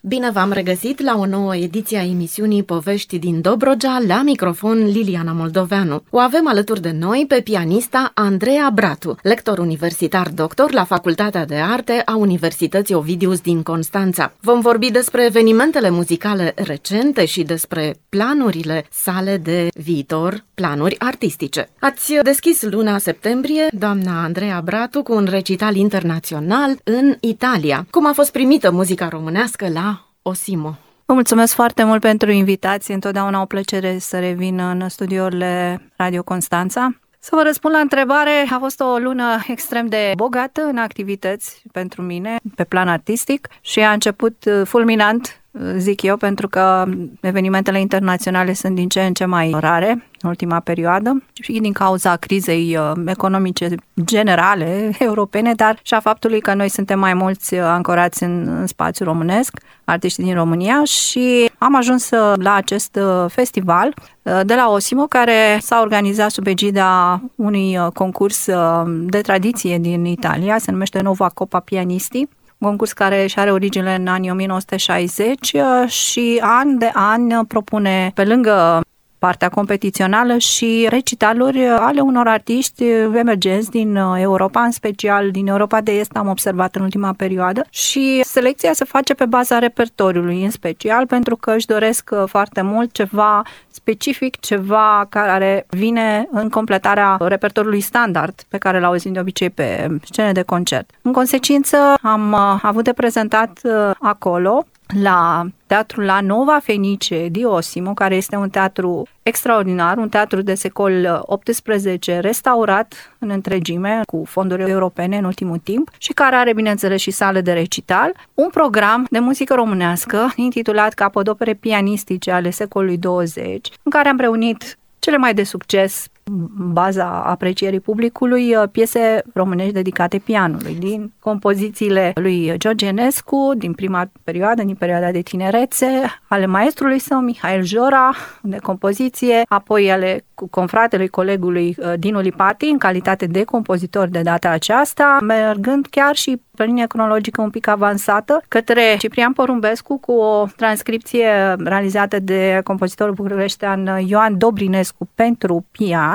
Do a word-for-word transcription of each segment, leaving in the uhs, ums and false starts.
Bine v-am regăsit la o nouă ediție a emisiunii Povești din Dobrogea, la microfon Liliana Moldoveanu. O avem alături de noi pe pianista Andreea Bratu, lector universitar doctor la Facultatea de Arte a Universității Ovidius din Constanța. Vom vorbi despre evenimentele muzicale recente și despre planurile sale de viitor, planuri artistice. Ați deschis luna septembrie, doamna Andreea Bratu, cu un recital internațional în Italia. Cum a fost primită muzica românească la Osimo? Vă mulțumesc foarte mult pentru invitație. Întotdeauna o plăcere să revin în studiourile Radio Constanța. Să vă răspund la întrebare, a fost o lună extrem de bogată în activități pentru mine, pe plan artistic, și a început fulminant, zic eu, pentru că evenimentele internaționale sunt din ce în ce mai rare în ultima perioadă și din cauza crizei economice generale europene, dar și a faptului că noi suntem mai mulți ancorați în, în spațiul românesc, artiștii din România, și am ajuns la acest festival de la Osimo, care s-a organizat sub egida unui concurs de tradiție din Italia, se numește Nova Coppa Pianisti, un concurs care își are originele în anii o mie nouă sute șaizeci și an de an propune, pe lângă partea competițională, și recitaluri ale unor artiști emergenți din Europa, în special din Europa de Est, am observat în ultima perioadă, și selecția se face pe baza repertoriului, în special pentru că își doresc foarte mult ceva specific, ceva care vine în completarea repertoriului standard pe care l auzim de obicei pe scene de concert. În consecință, am avut de prezentat acolo, la teatrul La Nova Fenice di Osimo, care este un teatru extraordinar, un teatru de secol optsprezece restaurat în întregime cu fonduri europene în ultimul timp și care are, bineînțeles, și sală de recital, un program de muzică românească intitulat Capodopere pianistice ale secolului douăzeci, în care am reunit cele mai de succes, în baza aprecierii publicului, piese românești dedicate pianului, din compozițiile lui George Enescu, din prima perioadă, din perioada de tinerețe, ale maestrului său, Mihail Jora, de compoziție, apoi ale confratelui colegului Dinu Lipati, în calitate de compozitor de data aceasta, mergând chiar și pe linie cronologică un pic avansată, către Ciprian Porumbescu, cu o transcripție realizată de compozitorul bucureștean Ioan Dobrinescu pentru pian,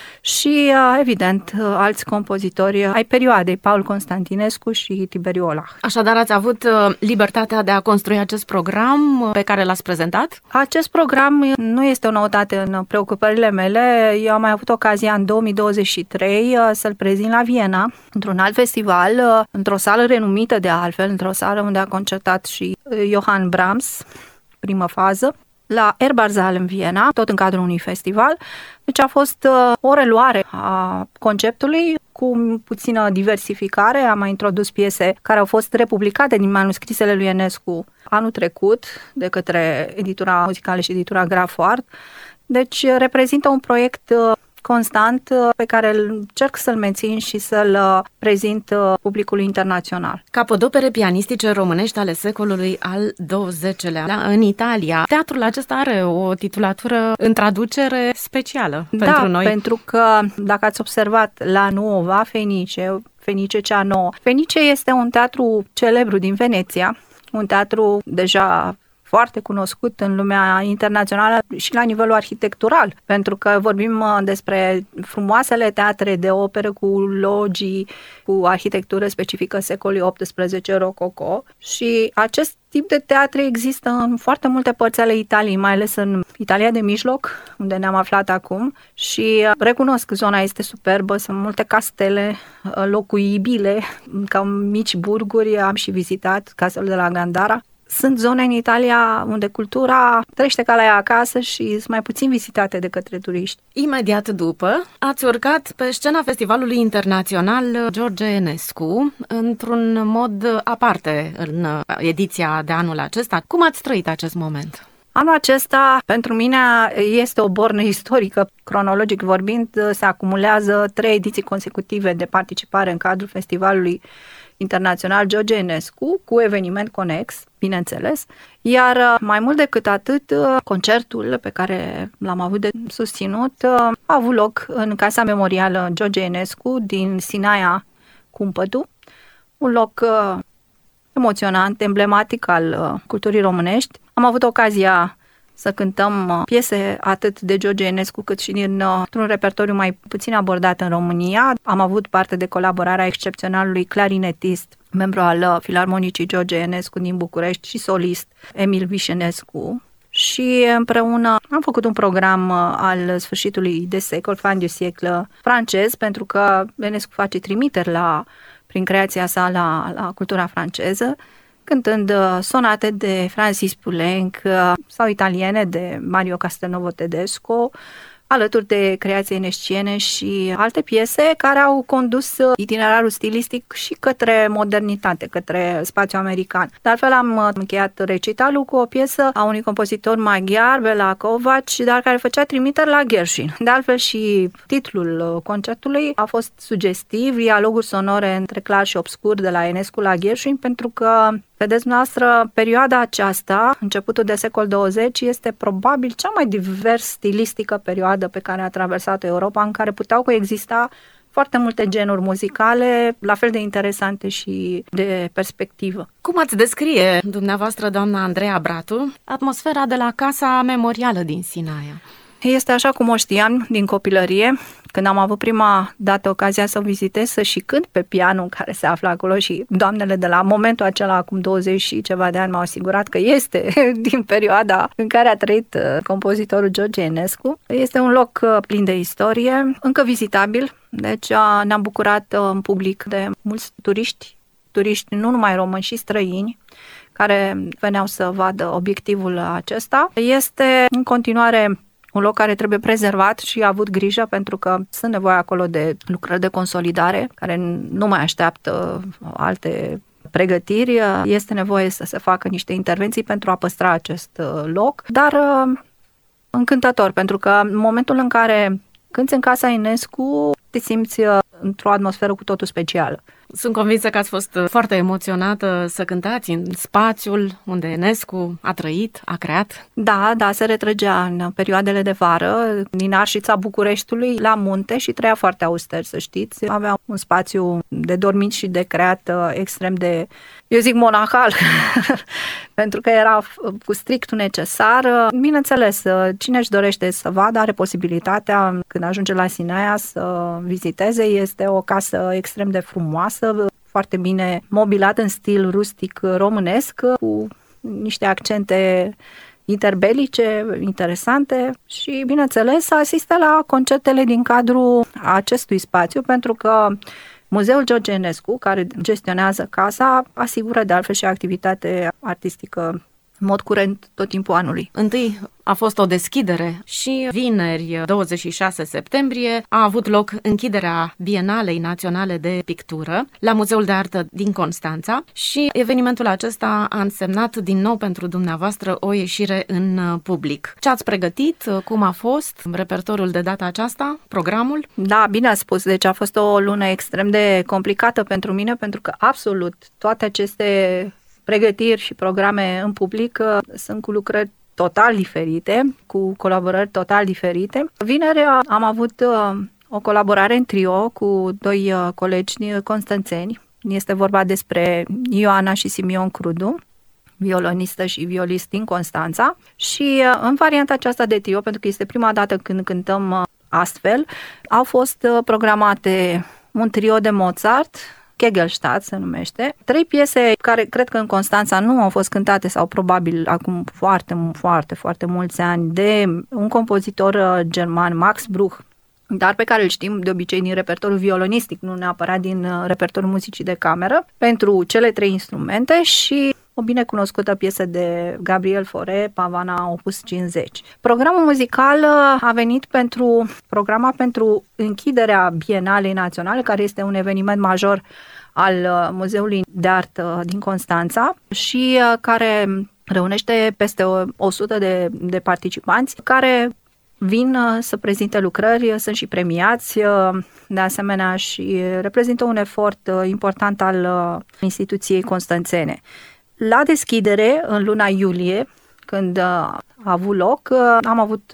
și, evident, alți compozitori ai perioadei, Paul Constantinescu și Tiberiu Olah. Așadar, ați avut libertatea de a construi acest program pe care l-ați prezentat? Acest program nu este o noutate în preocupările mele. Eu am mai avut ocazia în două mii douăzeci și trei să-l prezint la Viena, într-un alt festival, într-o sală renumită de altfel, într-o sală unde a concertat și Johann Brahms, primă fază, la Erbazal în Viena, tot în cadrul unui festival. Deci a fost uh, o reluare a conceptului cu puțină diversificare. Am mai introdus piese care au fost republicate din manuscrisele lui Enescu anul trecut de către editura muzicală și editura Grafo-Art. Deci reprezintă un proiect uh, constant pe care încerc să-l mențin și să-l prezint publicului internațional. Capodopere pianistice românești ale secolului al douăzeci-lea în Italia. Teatrul acesta are o titulatură în traducere specială da, pentru noi. Da, pentru că, dacă ați observat, La Nova Fenice, Fenice cea nouă. Fenice este un teatru celebru din Veneția, un teatru deja foarte cunoscut în lumea internațională și la nivelul arhitectural, pentru că vorbim despre frumoasele teatre de operă cu logii, cu arhitectură specifică secolului optsprezece rococo, și acest tip de teatre există în foarte multe părți ale Italiei, mai ales în Italia de mijloc, unde ne-am aflat acum, și recunosc că zona este superbă, sunt multe castele locuibile, ca mici burguri, am și vizitat castelul de la Gandara. Sunt zone în Italia unde cultura trăiește ca la ea acasă și sunt mai puțin vizitate de către turiști. Imediat după, ați urcat pe scena Festivalului Internațional George Enescu, într-un mod aparte în ediția de anul acesta. Cum ați trăit acest moment? Anul acesta, pentru mine, este o bornă istorică. Cronologic vorbind, se acumulează trei ediții consecutive de participare în cadrul Festivalului Internațional George Enescu, cu eveniment conex, bineînțeles, iar mai mult decât atât, concertul pe care l-am avut de susținut a avut loc în Casa Memorială George Enescu din Sinaia, Cumpătu, un loc emoționant, emblematic al culturii românești. Am avut ocazia să cântăm piese atât de George Enescu cât și din un repertoriu mai puțin abordat în România. Am avut parte de colaborarea excepționalului clarinetist, membru al Filarmonicii George Enescu din București și solist Emil Vișenescu. Și împreună am făcut un program al sfârșitului de secol, fin du siècle francez, pentru că Enescu face trimiteri la, prin creația sa la, la cultura franceză, cântând sonate de Francis Poulenc sau italiene de Mario Castelnuovo Tedesco, alături de creații enesciene și alte piese care au condus itinerarul stilistic și către modernitate, către spațiul american. De altfel am încheiat recitalul cu o piesă a unui compozitor maghiar, Bela Kovac, dar care făcea trimiteri la Gershwin. De altfel și titlul concertului a fost sugestiv, dialoguri sonore între clar și obscur de la Enescu la Gershwin, pentru că vedeți noastră, perioada aceasta, începutul de secol douăzeci, este probabil cea mai divers stilistică perioadă pe care a traversat Europa, în care puteau coexista foarte multe genuri muzicale, la fel de interesante și de perspectivă. Cum ați descrie dumneavoastră, doamna Andreea Bratu, atmosfera de la Casa Memorială din Sinaia? Este așa cum o știam din copilărie, când am avut prima dată ocazia să o vizitez, să și cânt pe pianul care se află acolo și doamnele de la momentul acela, acum douăzeci și ceva de ani, m-au asigurat că este din perioada în care a trăit compozitorul George Enescu. Este un loc plin de istorie, încă vizitabil, deci ne-am bucurat în public de mulți turiști, turiști nu numai români și străini, care veneau să vadă obiectivul acesta. Este în continuare un loc care trebuie prezervat și a avut grijă, pentru că sunt nevoie acolo de lucrări de consolidare care nu mai așteaptă alte pregătiri. Este nevoie să se facă niște intervenții pentru a păstra acest loc, dar încântător, pentru că în momentul în care cânti în Casa Enescu te simți într-o atmosferă cu totul specială. Sunt convinsă că ați fost foarte emoționată să cântați în spațiul unde Enescu a trăit, a creat. Da, da, se retrăgea în perioadele de vară din Arșița Bucureștiului la munte și trăia foarte auster, să știți. Avea un spațiu de dormit și de creat extrem de, eu zic, monahal, pentru că era cu strictul necesar. Bineînțeles, cine își dorește să vadă are posibilitatea, când ajunge la Sinaia, să viziteze. Este o casă extrem de frumoasă, foarte bine mobilat în stil rustic românesc, cu niște accente interbelice interesante și, bineînțeles, asistă la concertele din cadrul acestui spațiu, pentru că Muzeul George Enescu, care gestionează casa, asigură de altfel și activitate artistică în mod curent tot timpul anului. Întâi a fost o deschidere și vineri, douăzeci și șase septembrie, a avut loc închiderea Bienalei Naționale de Pictură la Muzeul de Artă din Constanța și evenimentul acesta a însemnat din nou pentru dumneavoastră o ieșire în public. Ce ați pregătit? Cum a fost repertoriul de data aceasta? Programul? Da, bine ați spus. Deci a fost o lună extrem de complicată pentru mine, pentru că absolut toate aceste pregătiri și programe în public sunt cu lucrări total diferite, cu colaborări total diferite. Vineri am avut o colaborare în trio cu doi colegi constanțeni. Este vorba despre Ioana și Simion Crudu, violonistă și violist din Constanța. Și în varianta aceasta de trio, pentru că este prima dată când cântăm astfel, au fost programate un trio de Mozart, Kegelstadt se numește. Trei piese care cred că în Constanța nu au fost cântate sau probabil acum foarte, foarte, foarte mulți ani de un compozitor german, Max Bruch, dar pe care îl știm de obicei din repertoriul violonistic, nu neapărat din repertoriul muzicii de cameră, pentru cele trei instrumente și o binecunoscută piesă de Gabriel Fauré, Pavana Opus cincizeci. Programul muzical a venit pentru programa pentru închiderea Bienalei Naționale, care este un eveniment major al Muzeului de Artă din Constanța și care reunește peste o sută de, de participanți care vin să prezinte lucrări, sunt și premiați, de asemenea, și reprezintă un efort important al instituției constanțene. La deschidere, în luna iulie, când a avut loc, am avut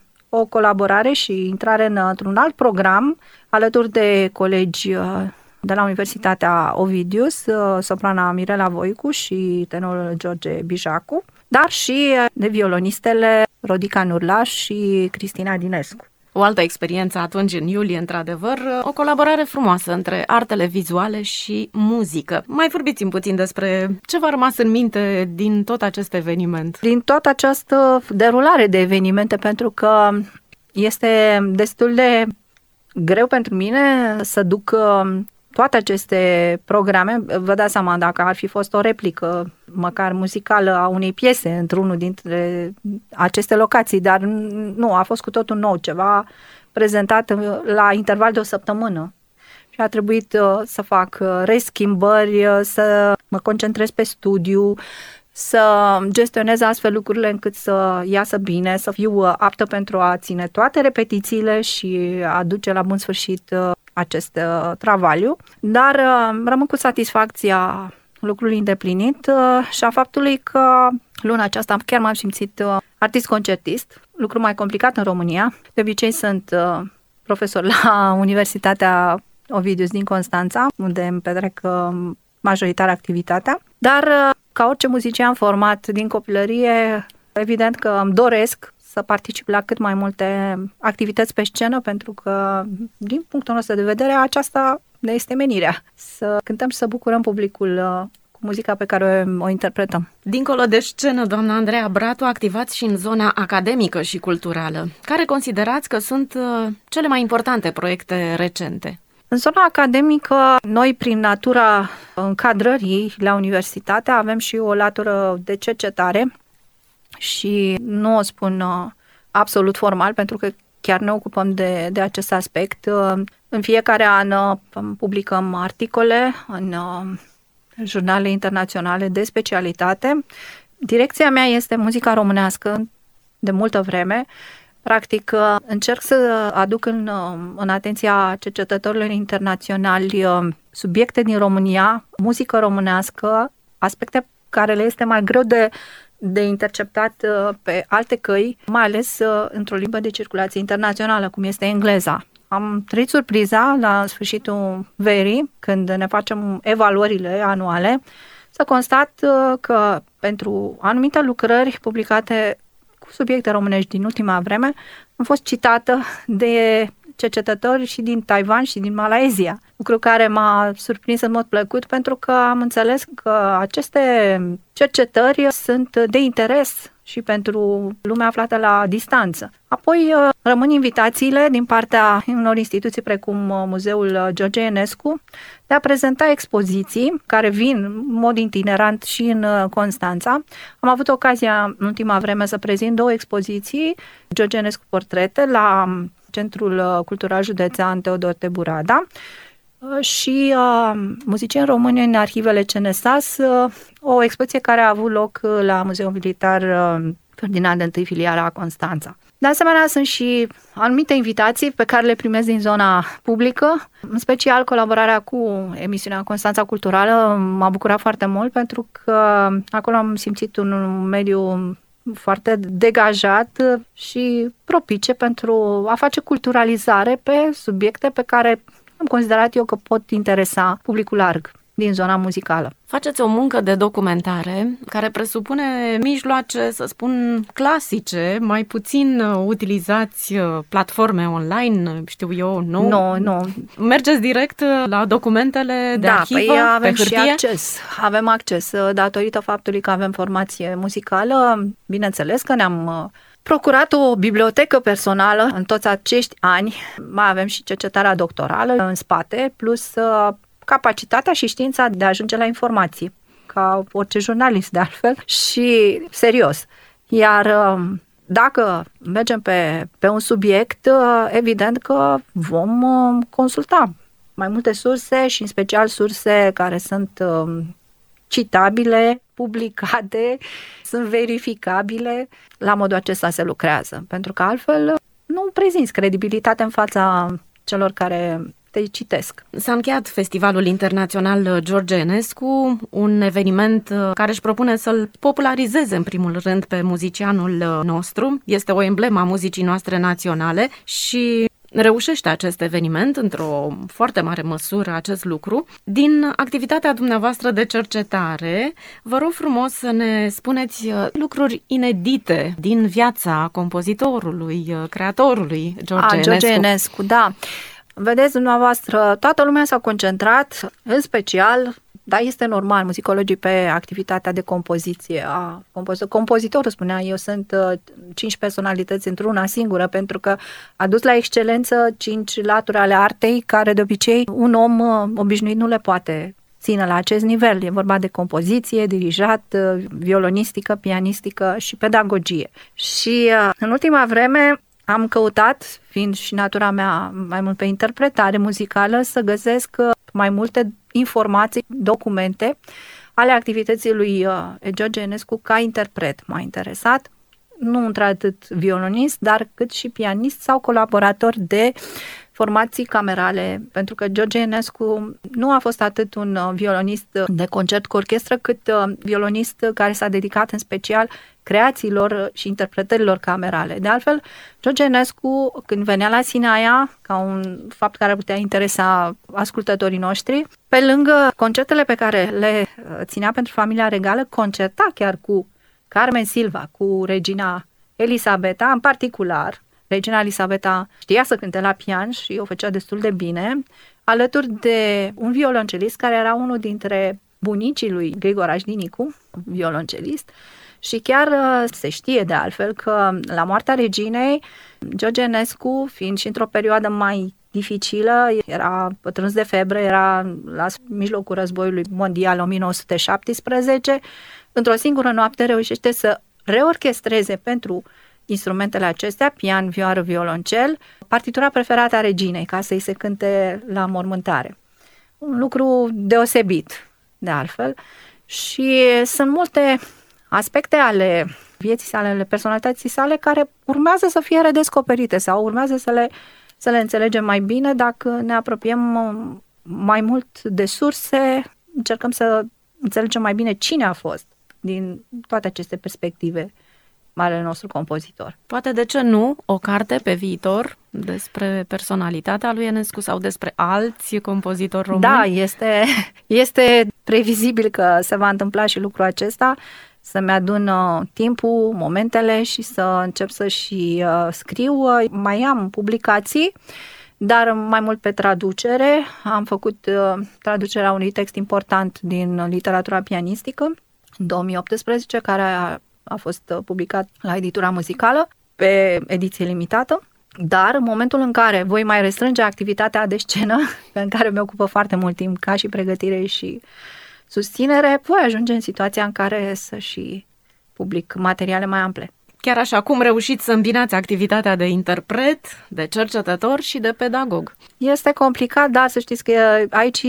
o colaborare și intrare în, într-un alt program alături de colegi de la Universitatea Ovidius, soprana Mirela Voicu și tenorul George Bijacu, dar și de violonistele Rodica Nurlaș și Cristina Dinescu. O altă experiență atunci, în iulie, într-adevăr, o colaborare frumoasă între artele vizuale și muzică. Mai vorbiți-mi puțin despre ce v-a rămas în minte din tot acest eveniment. Din toată această derulare de evenimente, pentru că este destul de greu pentru mine să duc toate aceste programe. Vă dați seama, dacă ar fi fost o replică, măcar muzicală, a unei piese într-unul dintre aceste locații, dar nu, a fost cu totul nou, ceva prezentat la interval de o săptămână. Și a trebuit să fac reschimbări, să mă concentrez pe studiu, să gestionez astfel lucrurile încât să iasă bine, să fiu aptă pentru a ține toate repetițiile și a duce la bun sfârșit acest travaliu, dar rămân cu satisfacția lucrului îndeplinit și a faptului că luna aceasta chiar m-am simțit artist-concertist, lucru mai complicat în România. De obicei sunt profesor la Universitatea Ovidius din Constanța, unde îmi petrec majoritar activitatea, dar ca orice muzician format din copilărie, evident că îmi doresc să particip la cât mai multe activități pe scenă, pentru că, din punctul nostru de vedere, aceasta ne este menirea. Să cântăm și să bucurăm publicul cu muzica pe care o, o interpretăm. Dincolo de scenă, doamna Andreea Bratu, activați și în zona academică și culturală. Care considerați că sunt cele mai importante proiecte recente? În zona academică, noi, prin natura încadrării la universitate, avem și o latură de cercetare și nu o spun absolut formal, pentru că chiar ne ocupăm de, de acest aspect. În fiecare an publicăm articole în jurnale internaționale de specialitate. Direcția mea este muzica românească de multă vreme. Practic, încerc să aduc în, în atenția cercetătorilor internaționali subiecte din România, muzică românească, aspecte care le este mai greu de, de interceptat pe alte căi, mai ales într-o limbă de circulație internațională, cum este engleza. Am trăit surpriza la sfârșitul verii, când ne facem evaluările anuale, să constat că pentru anumite lucrări publicate cu subiecte românești din ultima vreme, am fost citată de cercetători și din Taiwan și din Malaezia, lucru care m-a surprins în mod plăcut, pentru că am înțeles că aceste cercetări sunt de interes și pentru lumea aflată la distanță. Apoi rămân invitațiile din partea unor instituții precum Muzeul George Enescu de a prezenta expoziții care vin în mod itinerant și în Constanța. Am avut ocazia în ultima vreme să prezint două expoziții, George Enescu Portrete, la Centrul Cultural Județean Teodor Teburada, și uh, muzicieni români în arhivele C N S A S, uh, o expoziție care a avut loc la Muzeul Militar uh, Ferdinand I Filiara Constanța. De asemenea, sunt și anumite invitații pe care le primesc din zona publică, în special colaborarea cu emisiunea Constanța Culturală. M-a bucurat foarte mult, pentru că acolo am simțit un mediu foarte degajat și propice pentru a face culturalizare pe subiecte pe care am considerat eu că pot interesa publicul larg din zona muzicală. Faceți o muncă de documentare care presupune mijloace, să spun, clasice, mai puțin utilizați platforme online, știu eu, nou? Nu, nu. Mergeți direct la documentele de da, arhivă, păi avem pe hârtie? Și acces. Avem acces datorită faptului că avem formație muzicală. Bineînțeles că ne-am procurat o bibliotecă personală în toți acești ani. Mai avem și cercetarea doctorală în spate, plus capacitatea și știința de a ajunge la informații, ca orice jurnalist de altfel, și serios. Iar dacă mergem pe, pe un subiect, evident că vom consulta mai multe surse și în special surse care sunt citabile, publicate, sunt verificabile. La modul acesta se lucrează, pentru că altfel nu prezinți credibilitate în fața celor care te citesc. S-a încheiat Festivalul Internațional George Enescu, un eveniment care își propune să-l popularizeze în primul rând pe muzicianul nostru. Este o emblemă a muzicii noastre naționale și reușește acest eveniment într-o foarte mare măsură, acest lucru. Din activitatea dumneavoastră de cercetare, vă rog frumos să ne spuneți lucruri inedite din viața compozitorului, creatorului George A, Enescu. George Enescu, da. Vedeți, dumneavoastră, toată lumea s-a concentrat, în special, dar este normal, muzicologii, pe activitatea de compoziție a compozitorului. Compozitorul spunea, eu sunt uh, cinci personalități într-una singură, pentru că a dus la excelență cinci laturi ale artei, care de obicei un om uh, obișnuit nu le poate ține la acest nivel. E vorba de compoziție, dirijat, uh, violonistică, pianistică și pedagogie. Și uh, în ultima vreme am căutat, fiind și natura mea mai mult pe interpretare muzicală, să găsesc mai multe informații, documente ale activității lui George Enescu ca interpret. M-a interesat, nu într-atât violonist, dar cât și pianist sau colaborator de formații camerale, pentru că George Enescu nu a fost atât un violonist de concert cu orchestră, cât violonist care s-a dedicat în special creațiilor și interpretărilor camerale. De altfel, George Enescu, când venea la Sinaia, ca un fapt care ar putea interesa ascultătorii noștri, pe lângă concertele pe care le ținea pentru familia regală, concerta chiar cu Carmen Silva, cu regina Elisabeta, în particular. Regina Elisabeta știa să cânte la pian și o făcea destul de bine, alături de un violoncelist care era unul dintre bunicii lui Grigore Ajdinicu, violoncelist, și chiar se știe de altfel că la moartea reginei, George Enescu, fiind și într-o perioadă mai dificilă, era pătruns de febră, era la mijlocul războiului mondial o mie nouă sute șaptesprezece, într-o singură noapte reușește să reorchestreze pentru instrumentele acestea, pian, vioară, violoncel, partitura preferată a reginei, ca să-i se cânte la mormântare. Un lucru deosebit, de altfel, și sunt multe aspecte ale vieții sale, ale personalității sale, care urmează să fie redescoperite sau urmează să le, să le înțelegem mai bine dacă ne apropiem mai mult de surse, încercăm să înțelegem mai bine cine a fost din toate aceste perspective marele nostru compozitor. Poate, de ce nu, o carte pe viitor despre personalitatea lui Enescu sau despre alți compozitori români? Da, este, este previzibil că se va întâmpla și lucrul acesta, să-mi adun uh, timpul, momentele și să încep să și uh, scriu. Uh, mai am publicații, dar mai mult pe traducere. Am făcut uh, traducerea unui text important din literatura pianistică în două mii optsprezece, care a, a fost publicat la editura muzicală pe ediție limitată. Dar în momentul în care voi mai restrânge activitatea de scenă, în care mi ocupă foarte mult timp ca și pregătire și susținere, voi ajunge în situația în care să și public materiale mai ample. Chiar așa, cum reușiți să îmbinați activitatea de interpret, de cercetător și de pedagog? Este complicat, dar să știți că aici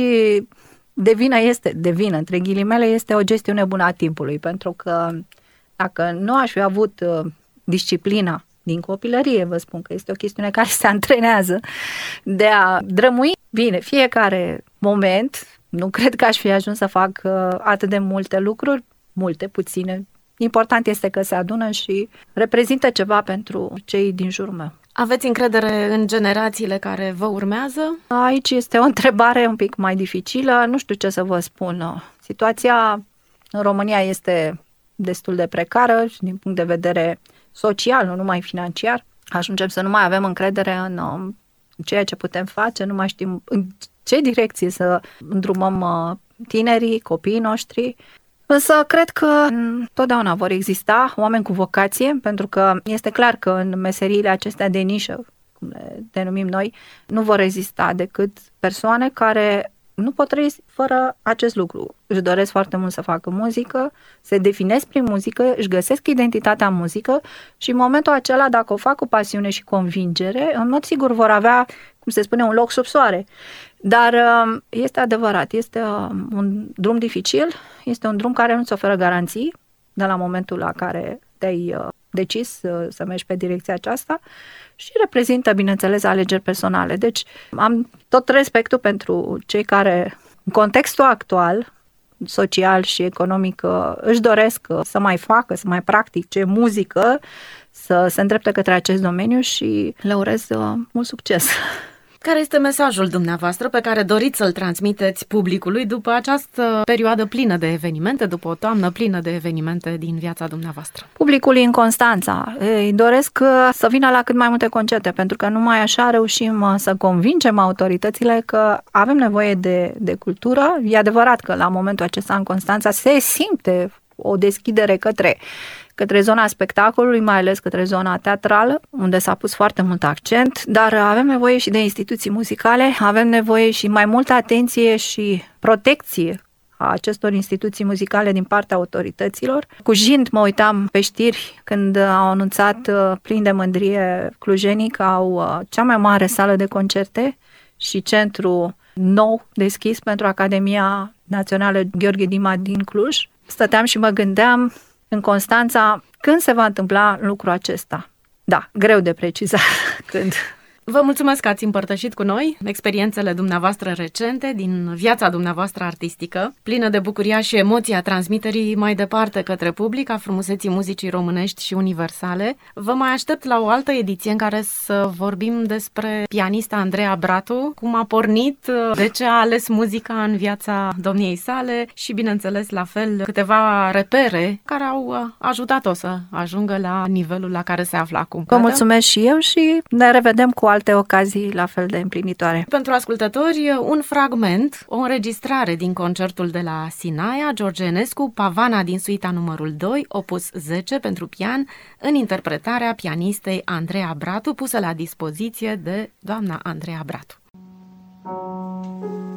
de vină este, de vină, între ghilimele, este o gestiune bună a timpului, pentru că dacă nu aș fi avut disciplina din copilărie, vă spun că este o chestiune care se antrenează, de a drămui bine fiecare moment. Nu cred că aș fi ajuns să fac uh, atât de multe lucruri, multe, puține. Important este că se adună și reprezintă ceva pentru cei din jurul meu. Aveți încredere în generațiile care vă urmează? Aici este o întrebare un pic mai dificilă. Nu știu ce să vă spun. Situația în România este destul de precară și din punct de vedere social, nu numai financiar. Ajungem să nu mai avem încredere în uh, ceea ce putem face, nu mai știm în ce direcție să îndrumăm tinerii, copiii noștri. Însă cred că totdeauna vor exista oameni cu vocație, pentru că este clar că în meseriile acestea de nișă, cum le denumim noi, nu vor exista decât persoane care nu pot trăi fără acest lucru. Își doresc foarte mult să facă muzică, se definesc prin muzică, își găsesc identitatea în muzică și în momentul acela, dacă o fac cu pasiune și convingere, în mod sigur vor avea, cum se spune, un loc sub soare. Dar este adevărat, este un drum dificil, este un drum care nu-ți oferă garanții de la momentul la care te-ai decis să mergi pe direcția aceasta și reprezintă, bineînțeles, alegeri personale. Deci am tot respectul pentru cei care, în contextul actual, social și economic își doresc să mai facă, să mai practice muzică, să se îndrepte către acest domeniu și le urez mult succes. Care este mesajul dumneavoastră pe care doriți să-l transmiteți publicului după această perioadă plină de evenimente, după o toamnă plină de evenimente din viața dumneavoastră? Publicul în Constanța îi doresc să vină la cât mai multe concerte, pentru că numai așa reușim să convingem autoritățile că avem nevoie de, de cultură. E adevărat că la momentul acesta în Constanța se simte o deschidere către către zona spectacolului, mai ales către zona teatrală, unde s-a pus foarte mult accent, dar avem nevoie și de instituții muzicale, avem nevoie și mai multă atenție și protecție a acestor instituții muzicale din partea autorităților. Cu jind mă uitam pe știri când au anunțat plin de mândrie clujenii că au cea mai mare sală de concerte și centru nou deschis pentru Academia Națională Gheorghe Dima din Cluj. Stăteam și mă gândeam în Constanța când se va întâmpla lucrul acesta. Da, greu de precizat când. Vă mulțumesc că ați împărtășit cu noi experiențele dumneavoastră recente din viața dumneavoastră artistică, plină de bucuria și emoția transmiterii mai departe către public a frumuseții muzicii românești și universale. Vă mai aștept la o altă ediție în care să vorbim despre pianista Andreea Bratu, cum a pornit, de ce a ales muzica în viața domniei sale și, bineînțeles, la fel, câteva repere care au ajutat-o să ajungă la nivelul la care se află acum. Vă mulțumesc și eu și ne revedem cu alte ocazii la fel de împlinitoare. Pentru ascultători, un fragment, o înregistrare din concertul de la Sinaia, George Enescu, Pavana din suita numărul doi, opus zece pentru pian, în interpretarea pianistei Andreea Bratu, pusă la dispoziție de doamna Andreea Bratu.